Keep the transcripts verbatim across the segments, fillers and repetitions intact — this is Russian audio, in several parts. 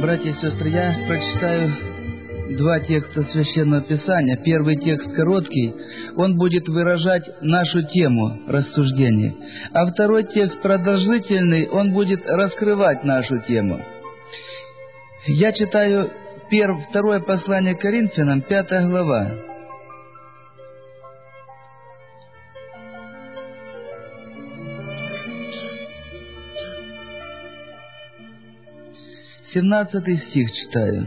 Братья и сестры, я прочитаю два текста Священного Писания. Первый текст короткий, он будет выражать нашу тему рассуждений. А второй текст продолжительный, он будет раскрывать нашу тему. Я читаю перв, второе послание к Коринфянам, пятая глава. семнадцатый стих читаю.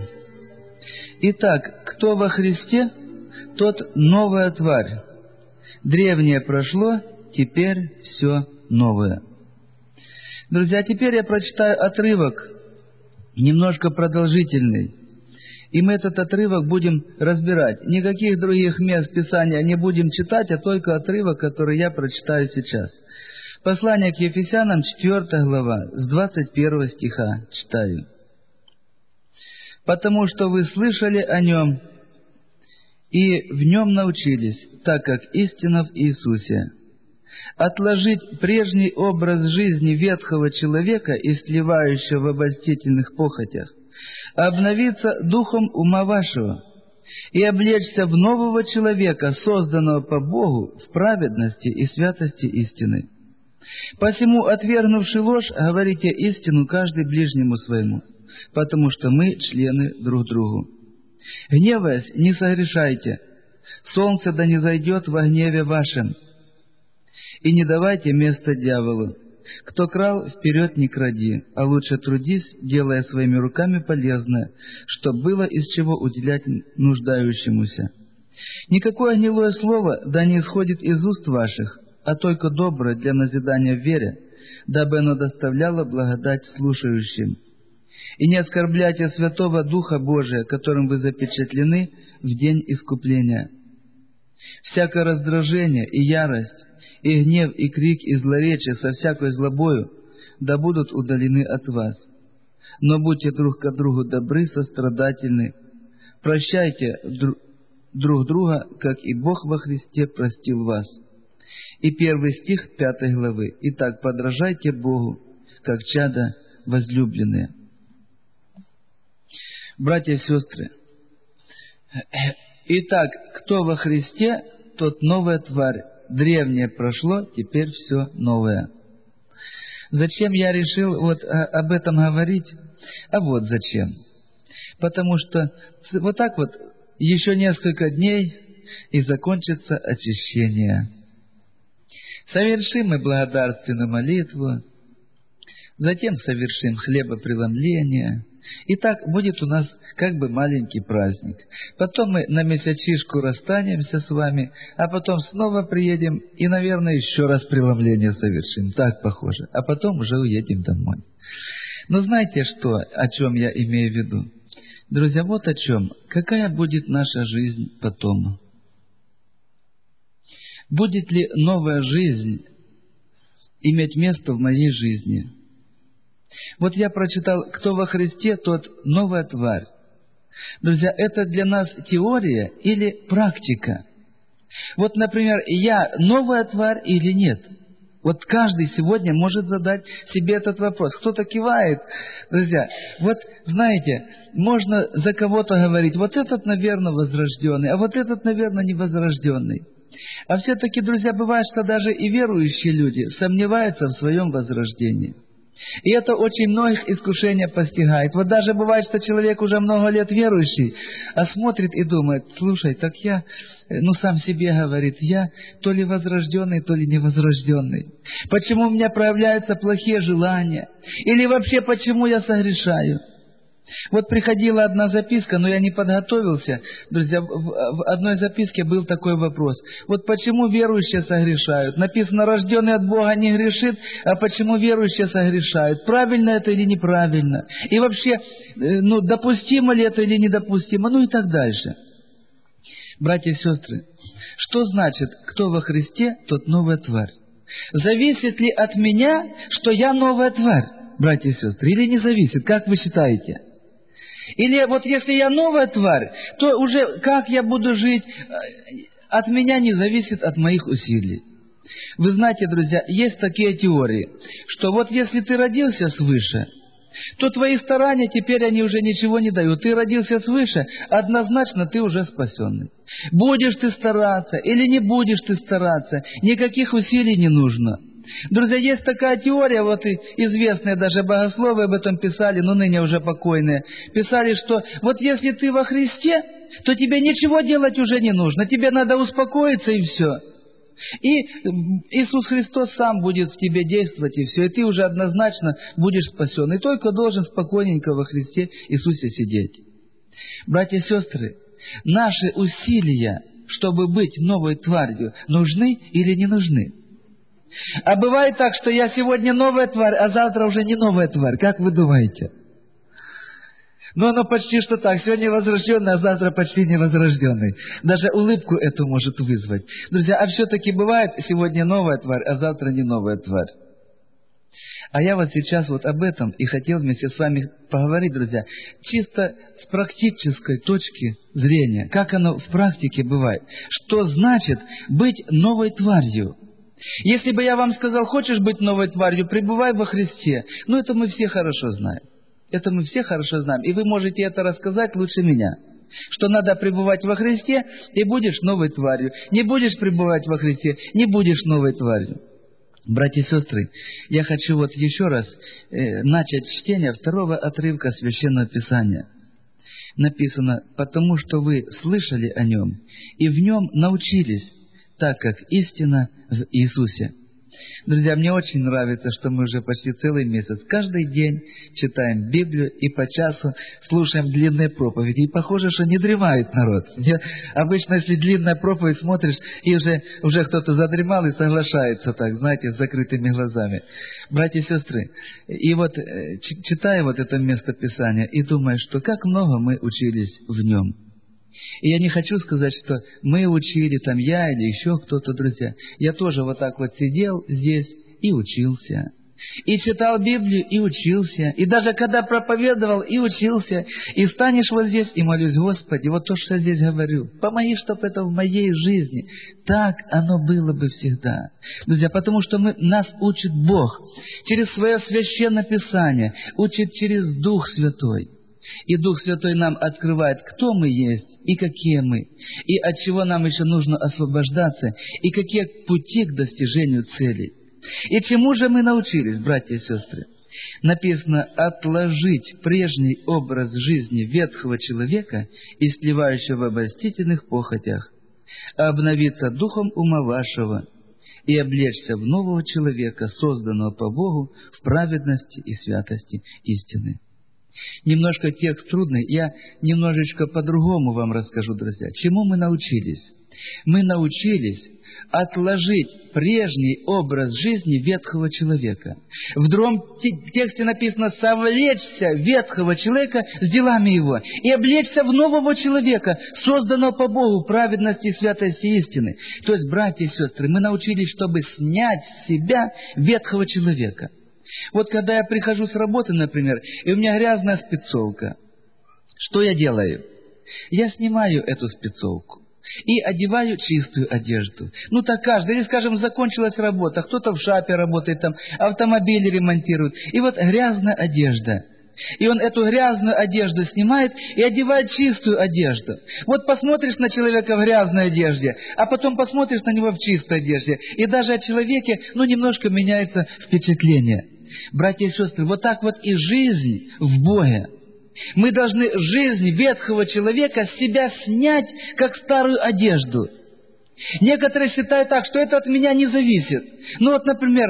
«Итак, кто во Христе, тот новая тварь. Древнее прошло, теперь все новое». Друзья, теперь я прочитаю отрывок, немножко продолжительный. И мы этот отрывок будем разбирать. Никаких других мест Писания не будем читать, а только отрывок, который я прочитаю сейчас. Послание к Ефесянам, четвёртая глава, с двадцать первого стиха читаю. «Потому что вы слышали о Нем и в Нем научились, так как истина в Иисусе. Отложить прежний образ жизни ветхого человека, истлевающего в обольстительных похотях, обновиться духом ума вашего и облечься в нового человека, созданного по Богу в праведности и святости истины. Посему, отвергнувши ложь, говорите истину каждый ближнему своему, потому что мы члены друг другу. Гневаясь, не согрешайте, солнце да не зайдет во гневе вашем, и не давайте место дьяволу. Кто крал, вперед не кради, а лучше трудись, делая своими руками полезное, чтоб было из чего уделять нуждающемуся. Никакое гнилое слово да не исходит из уст ваших, а только доброе для назидания в вере, дабы оно доставляло благодать слушающим. И не оскорбляйте Святого Духа Божия, которым вы запечатлены в день искупления. Всякое раздражение и ярость, и гнев, и крик, и злоречие со всякой злобою да будут удалены от вас. Но будьте друг к другу добры, сострадательны, прощайте друг друга, как и Бог во Христе простил вас». И первый стих пятой главы. «Итак, подражайте Богу, как чада возлюбленные». Братья и сестры, итак, кто во Христе, тот новая тварь. Древнее прошло, теперь все новое. Зачем я решил вот об этом говорить? А вот зачем. Потому что вот так вот еще несколько дней и закончится очищение. Совершим мы благодарственную молитву, затем совершим хлебопреломление. И так будет у нас как бы маленький праздник. Потом мы на месячишку расстанемся с вами, а потом снова приедем и, наверное, еще раз преломление совершим. Так похоже. А потом уже уедем домой. Но знаете что, о чем я имею в виду? Друзья, вот о чем. Какая будет наша жизнь потом? Будет ли новая жизнь иметь место в моей жизни? Вот я прочитал, кто во Христе, тот новая тварь. Друзья, это для нас теория или практика? Вот, например, я новая тварь или нет? Вот каждый сегодня может задать себе этот вопрос. Кто-то кивает. Друзья, вот знаете, можно за кого-то говорить, вот этот, наверное, возрожденный, а вот этот, наверное, невозрожденный. А все-таки, друзья, бывает, что даже и верующие люди сомневаются в своем возрождении. И это очень многих искушения постигает. Вот даже бывает, что человек уже много лет верующий, а смотрит и думает, слушай, так я, ну сам себе говорит, я то ли возрожденный, то ли невозрожденный. Почему у меня проявляются плохие желания? Или вообще, почему я согрешаю? Вот приходила одна записка, но я не подготовился. Друзья, в одной записке был такой вопрос. Вот почему верующие согрешают? Написано, рожденный от Бога не грешит, а почему верующие согрешают? Правильно это или неправильно? И вообще, ну, допустимо ли это или недопустимо? Ну и так дальше. Братья и сестры, что значит, кто во Христе, тот новая тварь? Зависит ли от меня, что я новая тварь, братья и сестры, или не зависит? Как вы считаете? Или вот если я новая тварь, то уже как я буду жить, от меня не зависит от моих усилий. Вы знаете, друзья, есть такие теории, что вот если ты родился свыше, то твои старания теперь они уже ничего не дают. Ты родился свыше, однозначно ты уже спасенный. Будешь ты стараться или не будешь ты стараться, никаких усилий не нужно. Друзья, есть такая теория, вот и известные даже богословы об этом писали, но ныне уже покойные, писали, что вот если ты во Христе, то тебе ничего делать уже не нужно, тебе надо успокоиться и все. И Иисус Христос сам будет в тебе действовать, и все, и ты уже однозначно будешь спасен. И только должен спокойненько во Христе Иисусе сидеть. Братья и сестры, наши усилия, чтобы быть новой тварью, нужны или не нужны? А бывает так, что я сегодня новая тварь, а завтра уже не новая тварь. Как вы думаете? Ну, оно почти что так. Сегодня возрожденный, а завтра почти невозрожденный. Даже улыбку эту может вызвать. Друзья, а все-таки бывает сегодня новая тварь, а завтра не новая тварь. А я вот сейчас вот об этом и хотел вместе с вами поговорить, друзья, чисто с практической точки зрения. Как оно в практике бывает? Что значит быть новой тварью? Если бы я вам сказал, хочешь быть новой тварью, пребывай во Христе. Ну, это мы все хорошо знаем. Это мы все хорошо знаем. И вы можете это рассказать лучше меня. Что надо пребывать во Христе, и будешь новой тварью. Не будешь пребывать во Христе, не будешь новой тварью. Братья и сестры, я хочу вот еще раз э, начать чтение второго отрывка Священного Писания. Написано: «Потому что вы слышали о Нем, и в Нем научились, так как истина в Иисусе». Друзья, мне очень нравится, что мы уже почти целый месяц каждый день читаем Библию и по часу слушаем длинные проповеди. И похоже, что не дремает народ. Я, обычно, если длинная проповедь смотришь, и уже, уже кто-то задремал и соглашается так, знаете, с закрытыми глазами. Братья и сестры, и вот читая вот это место Писания, и думаю, что как много мы учились в нем. И я не хочу сказать, что мы учили, там я или еще кто-то, друзья. Я тоже вот так вот сидел здесь и учился. И читал Библию, и учился. И даже когда проповедовал, и учился. И станешь вот здесь, и молюсь: Господи, вот то, что я здесь говорю, помоги, чтобы это в моей жизни. Так оно было бы всегда. Друзья, потому что мы, нас учит Бог через свое Священное Писание, учит через Дух Святой. И Дух Святой нам открывает, кто мы есть и какие мы, и от чего нам еще нужно освобождаться, и какие пути к достижению целей. И чему же мы научились, братья и сестры? Написано: отложить прежний образ жизни ветхого человека и сливающего в обольстительных похотях, обновиться духом ума вашего и облечься в нового человека, созданного по Богу в праведности и святости истины. Немножко текст трудный, я немножечко по-другому вам расскажу, друзья. Чему мы научились? Мы научились отложить прежний образ жизни ветхого человека. В другом тексте написано: совлечься ветхого человека с делами его и облечься в нового человека, созданного по Богу в праведности и святости истины. То есть, братья и сестры, мы научились, чтобы снять с себя ветхого человека. Вот когда я прихожу с работы, например, и у меня грязная спецовка, что я делаю? Я снимаю эту спецовку и одеваю чистую одежду. Ну так каждый, или, скажем, закончилась работа, кто-то в шапе работает, там автомобили ремонтирует, и вот грязная одежда. И он эту грязную одежду снимает и одевает чистую одежду. Вот посмотришь на человека в грязной одежде, а потом посмотришь на него в чистой одежде, и даже о человеке, ну, немножко меняется впечатление. Братья и сестры, вот так вот и жизнь в Боге. Мы должны жизнь ветхого человека с себя снять, как старую одежду. Некоторые считают так, что это от меня не зависит. Ну вот, например,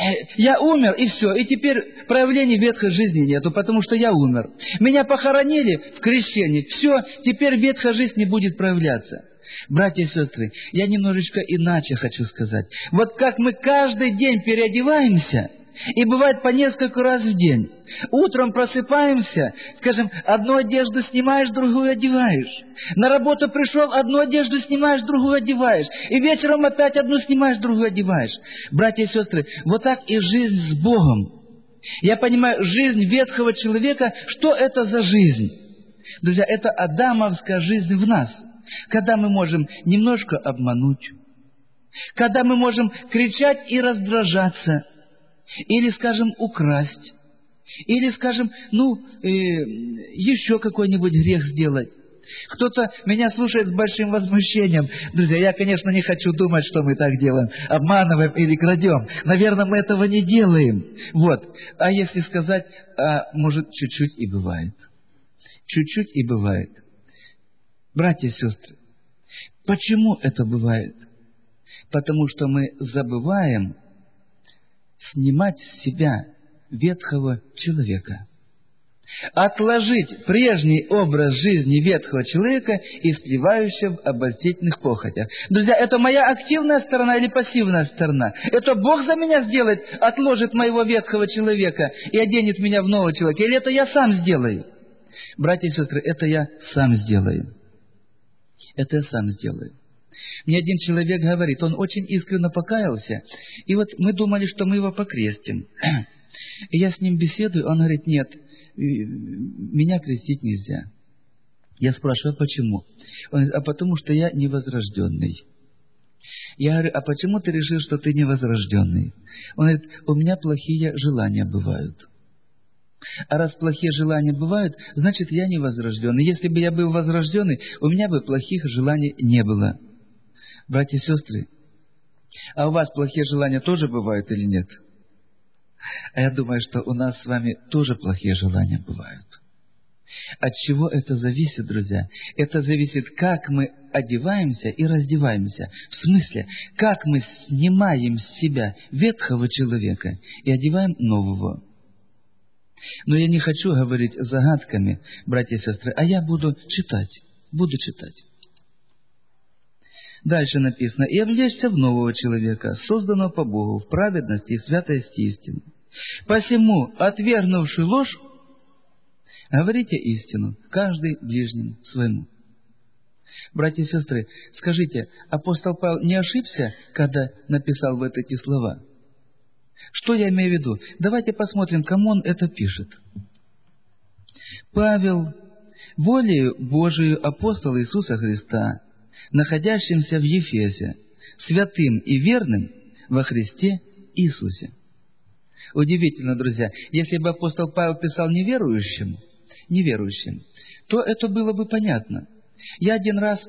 я умер, и все, и теперь проявлений ветхой жизни нету, потому что я умер. Меня похоронили в крещении, все, теперь ветхая жизнь не будет проявляться. Братья и сестры, я немножечко иначе хочу сказать. Вот как мы каждый день переодеваемся, и бывает по несколько раз в день. Утром просыпаемся, скажем, одну одежду снимаешь, другую одеваешь. На работу пришел, одну одежду снимаешь, другую одеваешь. И вечером опять одну снимаешь, другую одеваешь. Братья и сестры, вот так и жизнь с Богом. Я понимаю, жизнь ветхого человека, что это за жизнь? Друзья, это адамовская жизнь в нас. Когда мы можем немножко обмануть, когда мы можем кричать и раздражаться, или, скажем, украсть, Или, скажем, ну, э, еще какой-нибудь грех сделать. Кто-то меня слушает с большим возмущением. Друзья, я, конечно, не хочу думать, что мы так делаем, обманываем или крадем. Наверное, мы этого не делаем. Вот. А если сказать, а может, чуть-чуть и бывает. Чуть-чуть и бывает. Братья и сестры, почему это бывает? Потому что мы забываем снимать с себя ветхого человека. Отложить прежний образ жизни ветхого человека, истлевающего в обольстительных похотях. Друзья, это моя активная сторона или пассивная сторона? Это Бог за меня сделает, отложит моего ветхого человека и оденет меня в нового человека? Или это я сам сделаю? Братья и сестры, это я сам сделаю. Это я сам сделаю. Мне один человек говорит, он очень искренне покаялся, и вот мы думали, что мы его покрестим. И я с ним беседую, он говорит, нет, меня крестить нельзя. Я спрашиваю, а почему? Он говорит, а потому что я невозрожденный. Я говорю, а почему ты решил, что ты невозрожденный? Он говорит, у меня плохие желания бывают. А раз плохие желания бывают, значит, я невозрожденный. Если бы я был возрожденный, у меня бы плохих желаний не было. Братья и сестры, а у вас плохие желания тоже бывают или нет? А я думаю, что у нас с вами тоже плохие желания бывают. От чего это зависит, друзья? Это зависит, как мы одеваемся и раздеваемся. В смысле, как мы снимаем с себя ветхого человека и одеваем нового. Но я не хочу говорить загадками, братья и сестры, а я буду читать, буду читать. Дальше написано, «И облечься в нового человека, созданного по Богу, в праведности и святости истины. Посему, отвергнувши ложь, говорите истину, каждый ближнему своему». Братья и сестры, скажите, апостол Павел не ошибся, когда написал вот эти слова? Что я имею в виду? Давайте посмотрим, кому он это пишет. Павел, волею Божию апостол Иисуса Христа, находящимся в Ефесе, святым и верным во Христе Иисусе. Удивительно, друзья, если бы апостол Павел писал неверующим, неверующим, то это было бы понятно. Я один раз,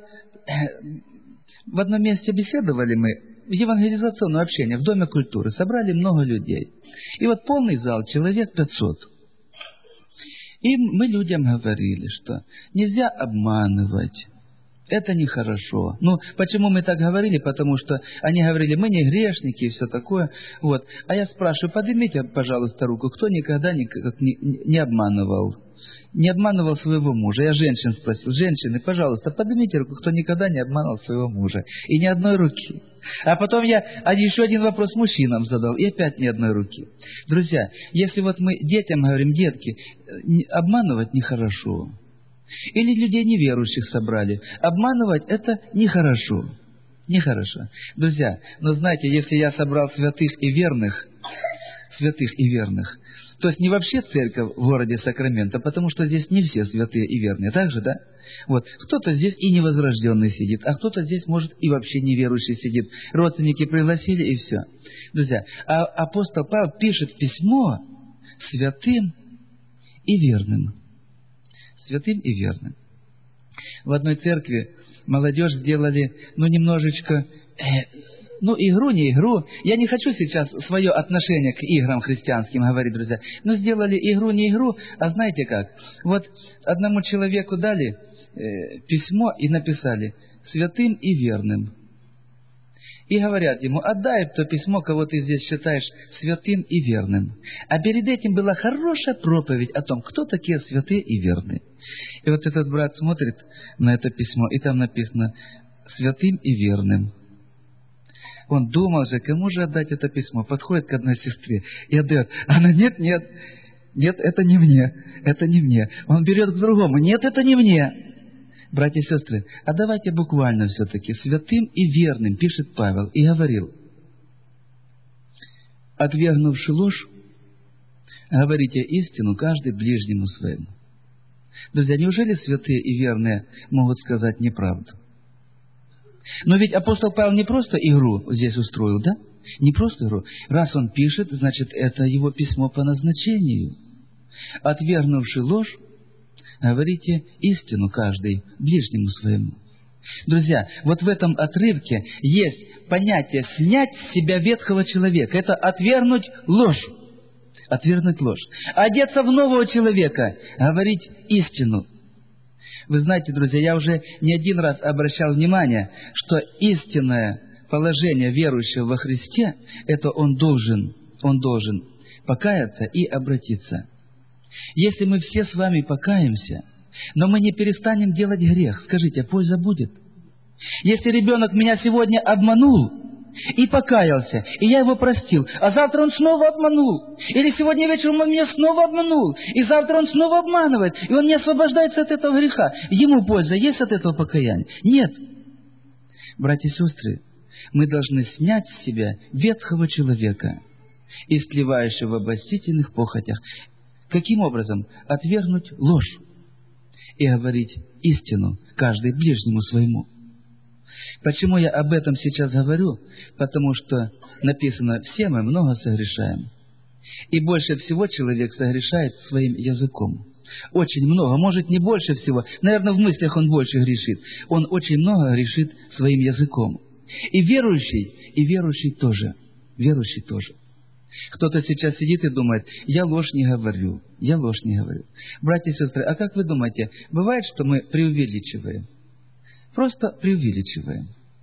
в одном месте беседовали мы, в евангелизационном общении, в Доме культуры, собрали много людей. И вот полный зал, человек пятьсот. И мы людям говорили, что нельзя обманывать. Это нехорошо. Ну, почему мы так говорили? Потому что они говорили, мы не грешники и все такое. Вот. А я спрашиваю, поднимите, пожалуйста, руку, кто никогда не, не, не обманывал? Не обманывал своего мужа. Я женщин спросил, женщины, пожалуйста, поднимите руку, кто никогда не обманывал своего мужа. И ни одной руки. А потом я еще один вопрос мужчинам задал, и опять ни одной руки. Друзья, если вот мы детям говорим, детки, обманывать нехорошо. Или людей неверующих собрали. Обманывать это нехорошо. Нехорошо. Друзья, но знаете, если я собрал святых и верных, святых и верных, то есть не вообще церковь в городе Сакраменто, потому что здесь не все святые и верные, так же, да? Вот, кто-то здесь и невозрожденный сидит, а кто-то здесь, может, и вообще неверующий сидит. Родственники пригласили, и все. Друзья, а апостол Павел пишет письмо святым и верным. Святым и верным. В одной церкви молодежь сделали, ну, немножечко, э, ну, игру, не игру. Я не хочу сейчас свое отношение к играм христианским говорить, друзья. Но сделали игру, не игру, а знаете как? Вот одному человеку дали э, письмо и написали «святым и верным». И говорят ему, отдай то письмо, кого ты здесь считаешь святым и верным. А перед этим была хорошая проповедь о том, кто такие святые и верные. И вот этот брат смотрит на это письмо, и там написано «святым и верным». Он думал же, кому же отдать это письмо. Подходит к одной сестре и отдает. Она, нет, нет, нет, это не мне, это не мне. Он берет к другому, нет, это не мне. Братья и сестры, а давайте буквально все-таки святым и верным, пишет Павел, и говорил, отвергнувши ложь, говорите истину каждый ближнему своему. Друзья, неужели святые и верные могут сказать неправду? Но ведь апостол Павел не просто игру здесь устроил, да? Не просто игру. Раз он пишет, значит, это его письмо по назначению. Отвергнувши ложь, говорите истину каждый ближнему своему. Друзья, вот в этом отрывке есть понятие «снять с себя ветхого человека». Это отвергнуть ложь. Отвергнуть ложь. Одеться в нового человека, говорить истину. Вы знаете, друзья, я уже не один раз обращал внимание, что истинное положение верующего во Христе, это он должен, он должен покаяться и обратиться. Если мы все с вами покаемся, но мы не перестанем делать грех, скажите, польза будет? Если ребенок меня сегодня обманул и покаялся, и я его простил, а завтра он снова обманул, или сегодня вечером он меня снова обманул, и завтра он снова обманывает, и он не освобождается от этого греха, ему польза есть от этого покаяния? Нет. Братья и сестры, мы должны снять с себя ветхого человека, истлевающего в обольстительных похотях. Каким образом? Отвергнуть ложь и говорить истину, каждый ближнему своему. Почему я об этом сейчас говорю? Потому что написано, все мы много согрешаем. И больше всего человек согрешает своим языком. Очень много, может не больше всего, наверное, в мыслях он больше грешит. Он очень много грешит своим языком. И верующий, и верующий тоже. Верующий тоже. Кто-то сейчас сидит и думает, я ложь не говорю, я ложь не говорю. Братья и сестры, а как вы думаете, бывает, что мы преувеличиваем? Просто преувеличиваем.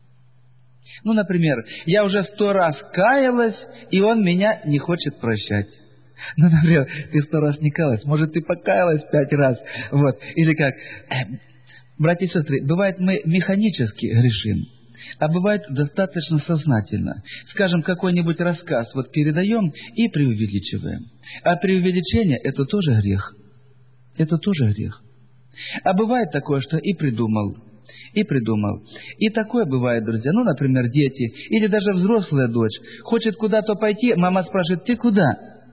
Ну, например, я уже сто раз каялась, и он меня не хочет прощать. Ну, например, ты сто раз не каялась, может, ты покаялась пять раз. Вот. Или как? Братья и сестры, бывает, мы механически грешим. А бывает достаточно сознательно. Скажем, какой-нибудь рассказ вот передаем и преувеличиваем. А преувеличение – это тоже грех. Это тоже грех. А бывает такое, что и придумал, и придумал. И такое бывает, друзья. Ну, например, дети или даже взрослая дочь хочет куда-то пойти, мама спрашивает, ты куда?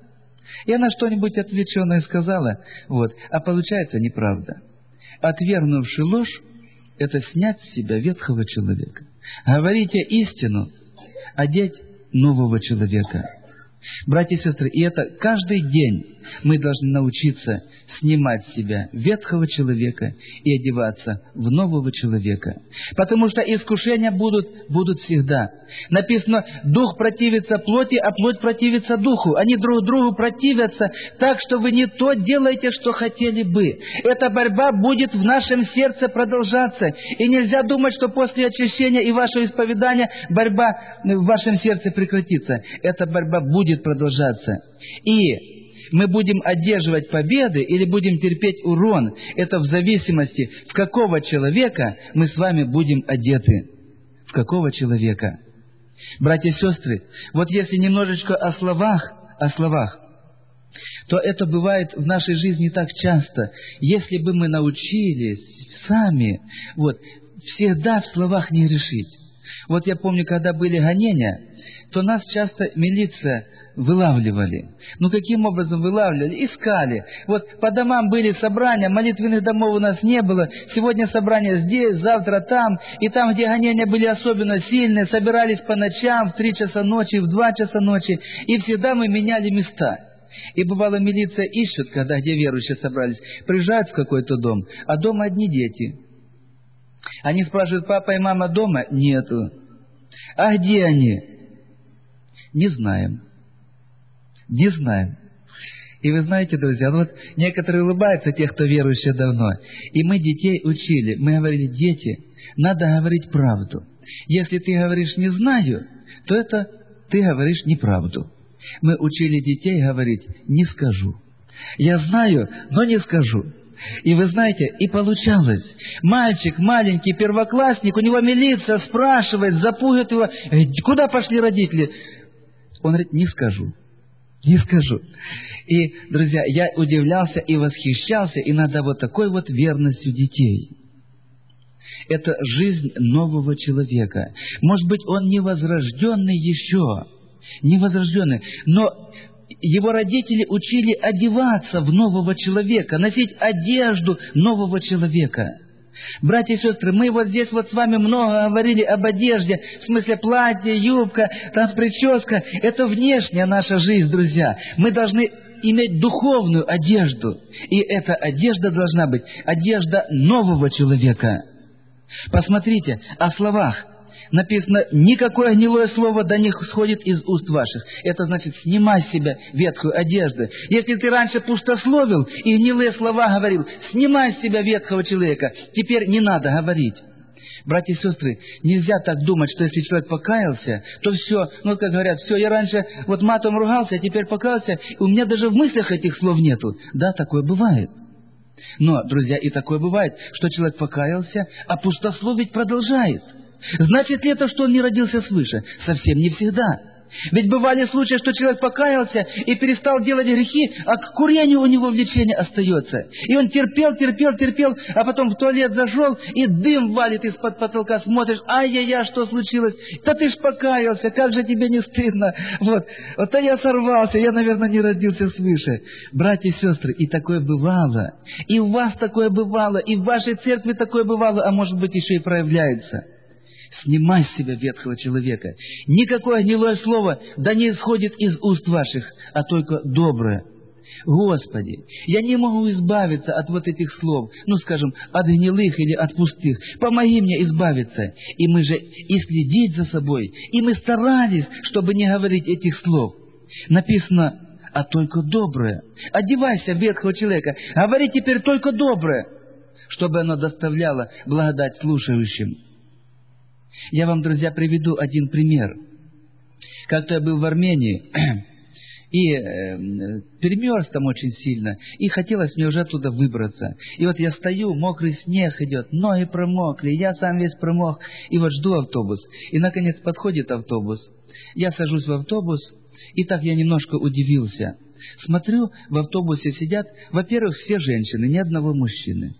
И она что-нибудь отвлеченное сказала, вот, а получается неправда. Отвергнувши ложь, это снять с себя ветхого человека. Говорите истину, одеть нового человека. Братья и сестры, и это каждый день мы должны научиться снимать с себя ветхого человека и одеваться в нового человека. Потому что искушения будут, будут всегда. Написано, дух противится плоти, а плоть противится духу. Они друг другу противятся так, что вы не то делаете, что хотели бы. Эта борьба будет в нашем сердце продолжаться. И нельзя думать, что после очищения и вашего исповедания борьба в вашем сердце прекратится. Эта борьба будет продолжаться. И мы будем одерживать победы или будем терпеть урон. Это в зависимости, в какого человека мы с вами будем одеты. В какого человека. Братья и сестры, вот если немножечко о словах, о словах, то это бывает в нашей жизни так часто. Если бы мы научились сами, вот, всегда в словах не грешить. Вот я помню, когда были гонения, то нас часто милиция вылавливали. Ну, каким образом вылавливали? Искали. Вот по домам были собрания, молитвенных домов у нас не было. Сегодня собрания здесь, завтра там. И там, где гонения были особенно сильные, собирались по ночам, в три часа ночи, в два часа ночи. И всегда мы меняли места. И бывало, милиция ищет, когда где верующие собрались, приезжают в какой-то дом, а дома одни дети. Они спрашивают, папа и мама дома? Нету. А где они? Не знаем. Не знаем. И вы знаете, друзья, вот некоторые улыбаются, те, кто верующие давно. И мы детей учили. Мы говорили, дети, надо говорить правду. Если ты говоришь «не знаю», то это ты говоришь неправду. Мы учили детей говорить «не скажу». Я знаю, но не скажу. И вы знаете, и получалось. Мальчик маленький, первоклассник, у него милиция спрашивает, запугивает его. Куда пошли родители? Он говорит, не скажу. Не скажу. И, друзья, я удивлялся и восхищался иногда вот такой вот верностью детей. Это жизнь нового человека. Может быть, он не возрожденный еще, не возрожденный, но его родители учили одеваться в нового человека, носить одежду нового человека. Братья и сестры, мы вот здесь вот с вами много говорили об одежде, в смысле платье, юбка, там прическа. Это внешняя наша жизнь, друзья. Мы должны иметь духовную одежду. И эта одежда должна быть одежда нового человека. Посмотрите, о словах. Написано, никакое гнилое слово до них сходит из уст ваших. Это значит, снимай с себя ветхую одежду. Если ты раньше пустословил и гнилые слова говорил, снимай с себя ветхого человека. Теперь не надо говорить. Братья и сестры, нельзя так думать, что если человек покаялся, то все, ну, как говорят, все, я раньше вот матом ругался, а теперь покаялся, и у меня даже в мыслях этих слов нету. Да, такое бывает. Но, друзья, и такое бывает, что человек покаялся, а пустословить продолжает. Значит ли это, что он не родился свыше? Совсем не всегда. Ведь бывали случаи, что человек покаялся и перестал делать грехи, а к курению у него влечение остается. И он терпел, терпел, терпел, а потом в туалет зашел, и дым валит из-под потолка, смотришь, ай-яй-яй, что случилось? Да ты ж покаялся, как же тебе не стыдно? Вот, вот а я сорвался, я, наверное, не родился свыше. Братья и сестры, и такое бывало. И у вас такое бывало, и в вашей церкви такое бывало, а может быть еще и проявляется. Снимай с себя ветхого человека. Никакое гнилое слово да не исходит из уст ваших, а только доброе. Господи, я не могу избавиться от вот этих слов, ну, скажем, от гнилых или от пустых. Помоги мне избавиться. И мы же и следить за собой, и мы старались, чтобы не говорить этих слов. Написано, а только доброе. Одевайся, ветхого человека, говори теперь только доброе, чтобы оно доставляло благодать слушающим. Я вам, друзья, приведу один пример. Как-то я был в Армении, и э, перемерз там очень сильно, и хотелось мне уже оттуда выбраться. И вот я стою, мокрый снег идет, ноги промокли, я сам весь промок, и вот жду автобус. И, наконец, подходит автобус. Я сажусь в автобус, и так я немножко удивился. Смотрю, в автобусе сидят, во-первых, все женщины, ни одного мужчины.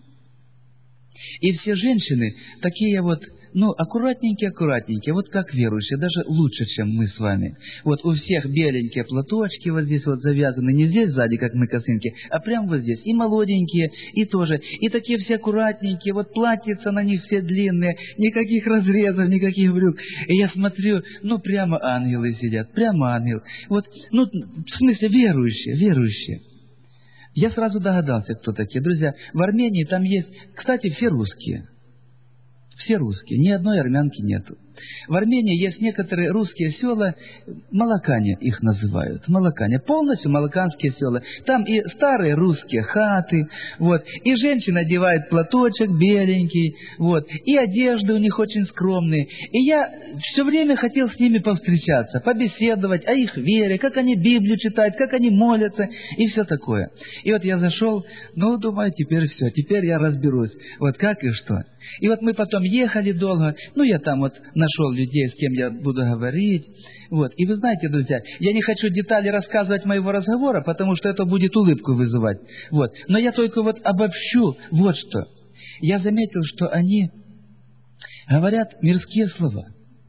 И все женщины такие вот, ну, аккуратненькие-аккуратненькие, вот как верующие, даже лучше, чем мы с вами. Вот у всех беленькие платочки вот здесь вот завязаны, не здесь сзади, как мы косынки, а прямо вот здесь. И молоденькие, и тоже. И такие все аккуратненькие, вот платьица на них все длинные, никаких разрезов, никаких брюк. И я смотрю, ну, прямо ангелы сидят, прямо ангел. Вот, ну, в смысле верующие, верующие. Я сразу догадался, кто такие. Друзья, в Армении там есть, кстати, все русские. Все русские, ни одной армянки нету. В Армении есть некоторые русские села, молокане их называют, молокане, полностью молоканские села. Там и старые русские хаты, вот, и женщина одевает платочек беленький, вот, и одежды у них очень скромные. И я все время хотел с ними повстречаться, побеседовать о их вере, как они Библию читают, как они молятся, и все такое. И вот я зашел, ну, думаю, теперь все, теперь я разберусь, вот как и что. И вот мы потом ехали долго, ну, я там вот нашел людей, с кем я буду говорить, вот. И вы знаете, друзья, я не хочу детали рассказывать моего разговора, потому что это будет улыбку вызывать, вот. Но я только вот обобщу вот что. Я заметил, что они говорят мирские слова.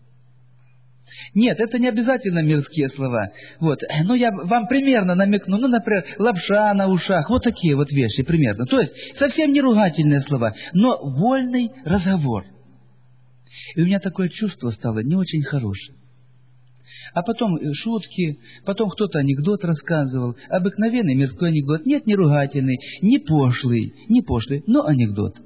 Нет, это не обязательно мирские слова. Вот. Ну, я вам примерно намекну. Ну, например, лапша на ушах. Вот такие вот вещи примерно. То есть, совсем не ругательные слова, но вольный разговор. И у меня такое чувство стало не очень хорошее. А потом шутки, потом кто-то анекдот рассказывал. Обыкновенный мирской анекдот. Нет, не ругательный, не пошлый, не пошлый, но анекдот.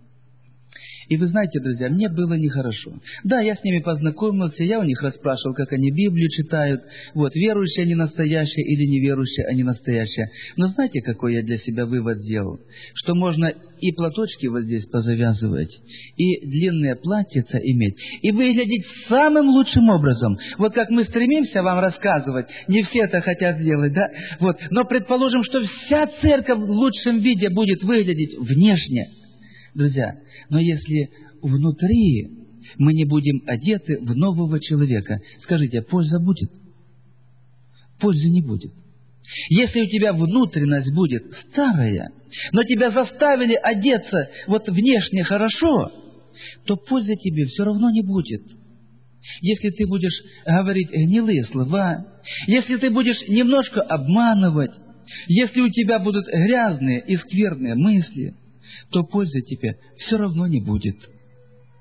И вы знаете, друзья, мне было нехорошо. Да, я с ними познакомился, я у них расспрашивал, как они Библию читают. Вот, верующие они настоящие или неверующие они настоящие. Но знаете, какой я для себя вывод сделал? Что можно и платочки вот здесь позавязывать, и длинные платьица иметь, и выглядеть самым лучшим образом. Вот как мы стремимся вам рассказывать, не все это хотят сделать, да? Вот, но предположим, что вся церковь в лучшем виде будет выглядеть внешне. Друзья, но если внутри мы не будем одеты в нового человека, скажите, польза будет? Пользы не будет. Если у тебя внутренность будет старая, но тебя заставили одеться вот внешне хорошо, то пользы тебе все равно не будет. Если ты будешь говорить гнилые слова, если ты будешь немножко обманывать, если у тебя будут грязные и скверные мысли, то пользы тебе все равно не будет.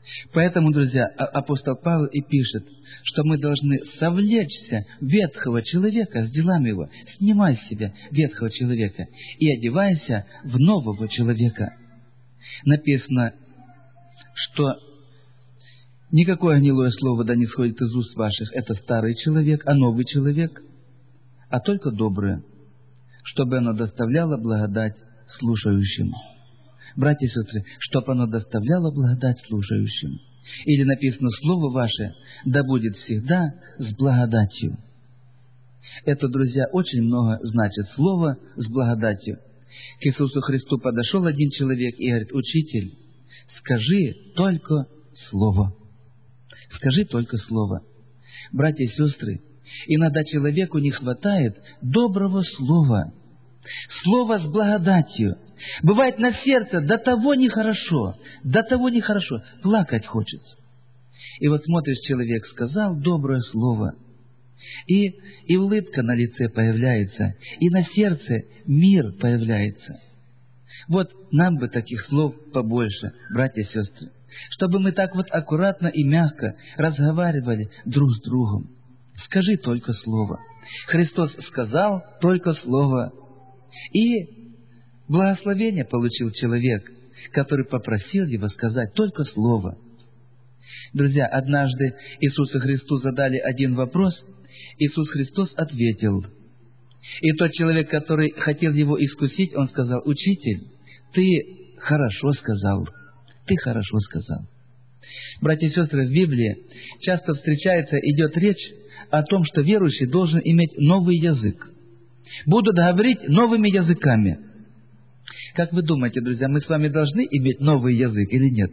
Поэтому, друзья, апостол Павел и пишет, что мы должны совлечься ветхого человека с делами его. Снимай с себя ветхого человека и одевайся в нового человека. Написано, что никакое гнилое слово да не сходит из уст ваших. Это старый человек, а новый человек, а только доброе, чтобы оно доставляло благодать слушающим. Братья и сестры, чтобы оно доставляло благодать слушающим. Или написано, слово ваше да будет всегда с благодатью. Это, друзья, очень много значит. Слово с благодатью. К Иисусу Христу подошел один человек и говорит: учитель, скажи только слово. Скажи только слово. Братья и сестры, иногда человеку не хватает доброго слова. Слово с благодатью. Бывает на сердце до того нехорошо, до того нехорошо, плакать хочется. И вот смотришь, человек сказал доброе слово, и, и улыбка на лице появляется, и на сердце мир появляется. Вот нам бы таких слов побольше, братья и сестры, чтобы мы так вот аккуратно и мягко разговаривали друг с другом. Скажи только слово. Христос сказал только слово. И благословение получил человек, который попросил его сказать только слово. Друзья, однажды Иисусу Христу задали один вопрос, Иисус Христос ответил. И тот человек, который хотел его искусить, он сказал: учитель, ты хорошо сказал, ты хорошо сказал. Братья и сестры, в Библии часто встречается, идет речь о том, что верующий должен иметь новый язык. Будут говорить новыми языками. Как вы думаете, друзья, мы с вами должны иметь новый язык или нет?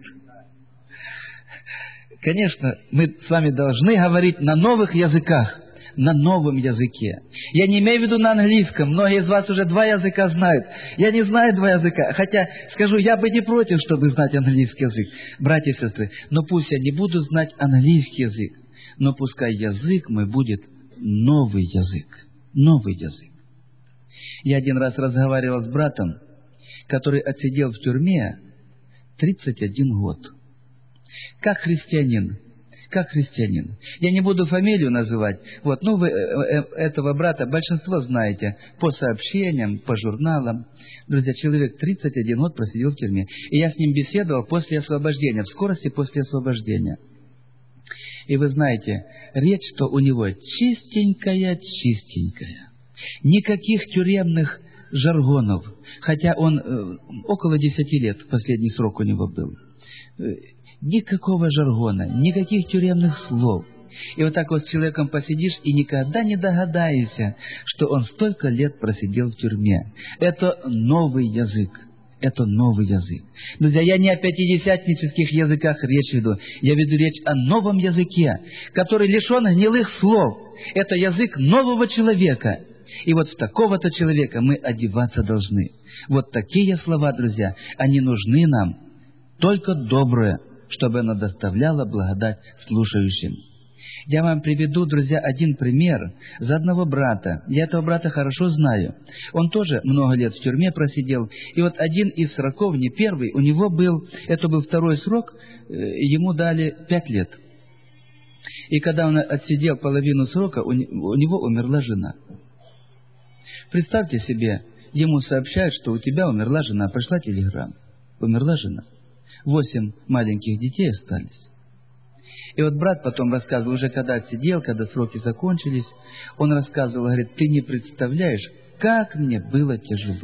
Конечно, мы с вами должны говорить на новых языках, на новом языке. Я не имею в виду на английском. Многие из вас уже два языка знают. Я не знаю два языка. Хотя, скажу, я бы не против, чтобы знать английский язык. Братья и сестры, но пусть я не буду знать английский язык, но пускай язык мой будет новый язык. Новый язык. Я один раз разговаривал с братом, который отсидел в тюрьме тридцать один год. Как христианин. Как христианин. Я не буду фамилию называть. Вот, ну, вы этого брата большинство знаете по сообщениям, по журналам. Друзья, человек тридцать один год просидел в тюрьме. И я с ним беседовал после освобождения, в скорости после освобождения. И вы знаете, речь-то у него чистенькая, чистенькая. Никаких тюремных жаргонов. Хотя он э, около десяти лет, последний срок у него был. Никакого жаргона, никаких тюремных слов. И вот так вот с человеком посидишь и никогда не догадаешься, что он столько лет просидел в тюрьме. Это новый язык. Это новый язык. Друзья, я не о пятидесятнических языках речь веду. Я веду речь о новом языке, который лишен гнилых слов. Это язык нового человека. И вот в такого-то человека мы одеваться должны. Вот такие слова, друзья, они нужны нам. Только доброе, чтобы оно доставляло благодать слушающим. Я вам приведу, друзья, один пример за одного брата. Я этого брата хорошо знаю. Он тоже много лет в тюрьме просидел. И вот один из сроков, не первый, у него был, это был второй срок, ему дали пять лет. И когда он отсидел половину срока, у него умерла жена. Представьте себе, ему сообщают, что у тебя умерла жена. Пришла телеграмма. Умерла жена. Восемь маленьких детей остались. И вот брат потом рассказывал, уже когда отсидел, когда сроки закончились, он рассказывал, говорит: ты не представляешь, как мне было тяжело.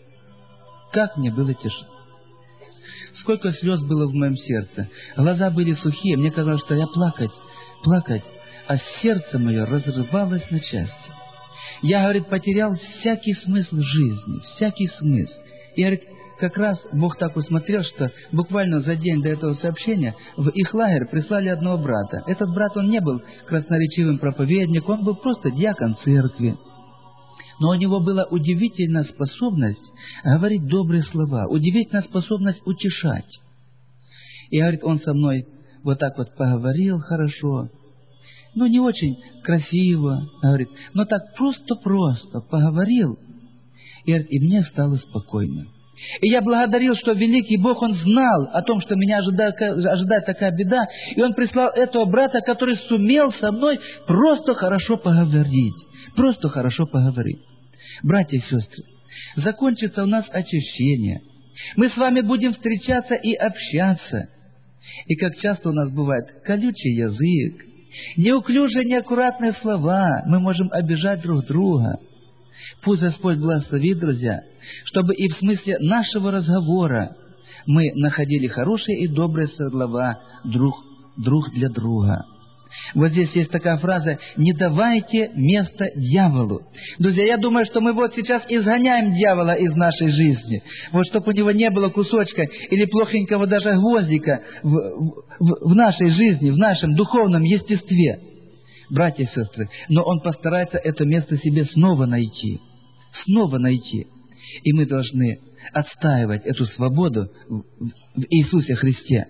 Как мне было тяжело. Сколько слез было в моем сердце. Глаза были сухие, мне казалось, что я плакать, плакать, а сердце мое разрывалось на части. Я, говорит, потерял всякий смысл жизни, всякий смысл. И, говорит, как раз Бог так усмотрел, что буквально за день до этого сообщения в их лагерь прислали одного брата. Этот брат, он не был красноречивым проповедником, он был просто диакон церкви. Но у него была удивительная способность говорить добрые слова, удивительная способность утешать. И, говорит, он со мной вот так вот поговорил хорошо, ну, не очень красиво, говорит, но так просто-просто поговорил. И, говорит, и мне стало спокойно. И я благодарил, что великий Бог, Он знал о том, что меня ожидает, ожидает такая беда. И Он прислал этого брата, который сумел со мной просто хорошо поговорить. Просто хорошо поговорить. Братья и сестры, закончится у нас очищение. Мы с вами будем встречаться и общаться. И как часто у нас бывает колючий язык, неуклюжие, неаккуратные слова, мы можем обижать друг друга. Пусть Господь благословит, друзья, чтобы и в смысле нашего разговора мы находили хорошие и добрые слова друг, друг для друга. Вот здесь есть такая фраза: «Не давайте место дьяволу». Друзья, я думаю, что мы вот сейчас изгоняем дьявола из нашей жизни. Вот чтобы у него не было кусочка или плохенького даже гвоздика в, в, в нашей жизни, в нашем духовном естестве. Братья и сестры, но он постарается это место себе снова найти. Снова найти. И мы должны отстаивать эту свободу в, в Иисусе Христе.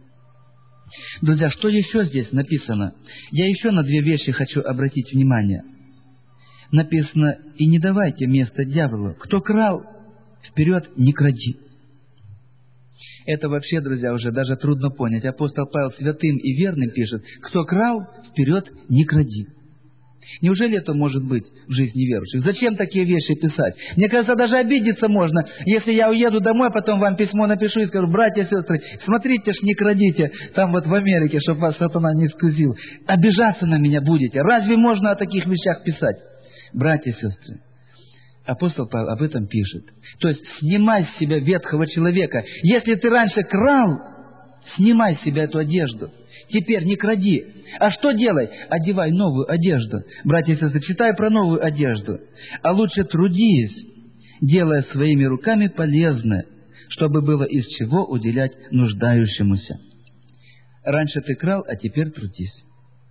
Друзья, что еще здесь написано? Я еще на две вещи хочу обратить внимание. Написано: «И не давайте место дьяволу. Кто крал, вперед не кради». Это вообще, друзья, уже даже трудно понять. Апостол Павел святым и верным пишет: «Кто крал, вперед не кради». Неужели это может быть в жизни верующих? Зачем такие вещи писать? Мне кажется, даже обидеться можно, если я уеду домой, потом вам письмо напишу и скажу: братья и сестры, смотрите ж, не крадите там вот в Америке, чтобы вас сатана не искусил. Обижаться на меня будете. Разве можно о таких вещах писать? Братья и сестры, апостол Павел об этом пишет. То есть, снимай с себя ветхого человека. Если ты раньше крал, снимай с себя эту одежду. Теперь не кради. А что делай? Одевай новую одежду. Братья и сестры, читай про новую одежду. А лучше трудись, делая своими руками полезное, чтобы было из чего уделять нуждающемуся. Раньше ты крал, а теперь трудись.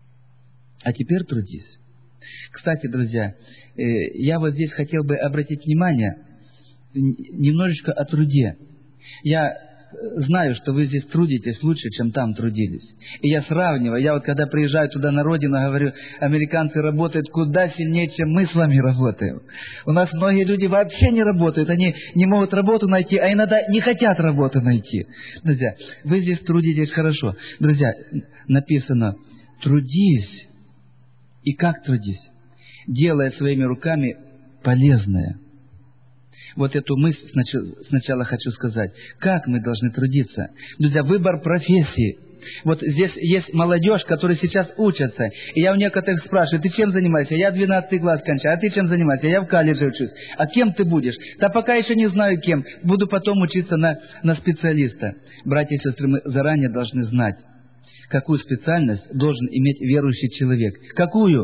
А теперь трудись. Кстати, друзья, я вот здесь хотел бы обратить внимание немножечко о труде. Я знаю, что вы здесь трудитесь лучше, чем там трудились. И я сравниваю. Я вот когда приезжаю туда на родину, говорю: американцы работают куда сильнее, чем мы с вами работаем. У нас многие люди вообще не работают. Они не могут работу найти, а иногда не хотят работу найти. Друзья, вы здесь трудитесь хорошо. Друзья, написано: трудись. И как трудись? Делая своими руками полезное. Вот эту мысль сначала хочу сказать. Как мы должны трудиться? Друзья, выбор профессии. Вот здесь есть молодежь, которая сейчас учатся. И я у некоторых спрашиваю: ты чем занимаешься? Я двенадцатый класс кончаю. А ты чем занимаешься? Я в колледже учусь. А кем ты будешь? Да пока еще не знаю кем. Буду потом учиться на, на специалиста. Братья и сестры, мы заранее должны знать, какую специальность должен иметь верующий человек. Какую?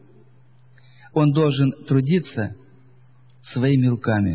Он должен трудиться своими руками.